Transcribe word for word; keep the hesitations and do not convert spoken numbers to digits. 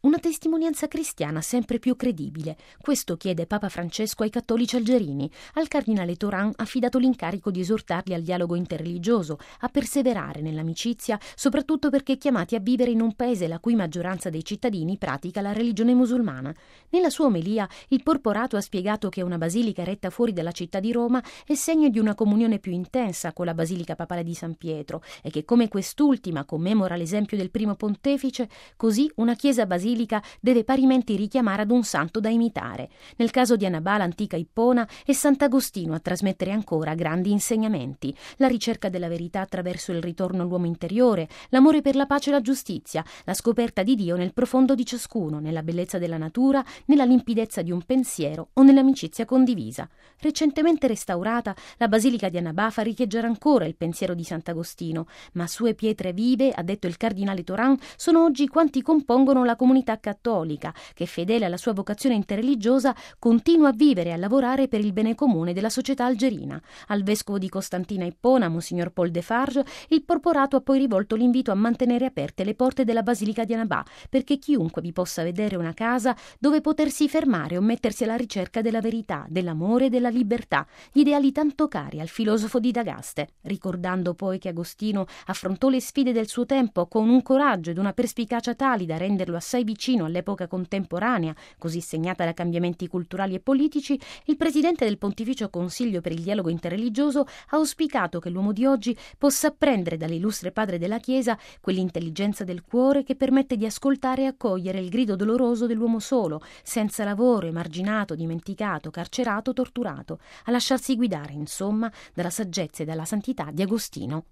Una testimonianza cristiana sempre più credibile. Questo chiede Papa Francesco ai cattolici algerini. Al cardinale Toran ha affidato l'incarico di esortarli al dialogo interreligioso, a perseverare nell'amicizia, soprattutto perché chiamati a vivere in un paese la cui maggioranza dei cittadini pratica la religione musulmana. Nella sua omelia, il Porporato ha spiegato che una basilica eretta fuori dalla città di Roma è segno di una comunione più intensa con la Basilica Papale di San Pietro e che come quest'ultima commemora l'esempio del primo pontefice, così una chiesa basilica deve parimenti richiamare ad un santo da imitare. Nel caso di Annaba, l'antica Ippona, è Sant'Agostino a trasmettere ancora grandi insegnamenti: la ricerca della verità attraverso il ritorno all'uomo interiore, l'amore per la pace e la giustizia, la scoperta di Dio nel profondo di ciascuno, nella bellezza della natura, nella limpidezza di un pensiero o nell'amicizia condivisa. Recentemente restaurata, la Basilica di Annaba fa riecheggiare ancora il pensiero di Sant'Agostino, ma sue pietre vive, ha detto il cardinale Toran, sono oggi quanti compongono la comunità cattolica, che fedele alla sua vocazione interreligiosa continua a vivere e a lavorare per il bene comune della società algerina. Al vescovo di Costantina Ippona, Monsignor Paul Defarge, il Porporato ha poi rivolto l'invito a mantenere aperte le porte della Basilica di Annaba, perché chiunque vi possa vedere una casa dove potersi fermare o mettersi alla ricerca della verità, dell'amore e della libertà, gli ideali tanto cari al filosofo di Dagaste, ricordando poi che Agostino affrontò le sfide del suo tempo con un coraggio ed una perspicacia tali da renderlo assai vicino all'epoca contemporanea, così segnata da cambiamenti culturali e politici. Il presidente del Pontificio Consiglio per il dialogo interreligioso ha auspicato che l'uomo di oggi possa apprendere dall'illustre padre della Chiesa quell'intelligenza del cuore che permette di ascoltare e accogliere il grido doloroso dell'uomo solo, senza lavoro, emarginato, dimenticato, carcerato, torturato, a lasciarsi guidare, insomma, dalla saggezza e dalla santità di Agostino.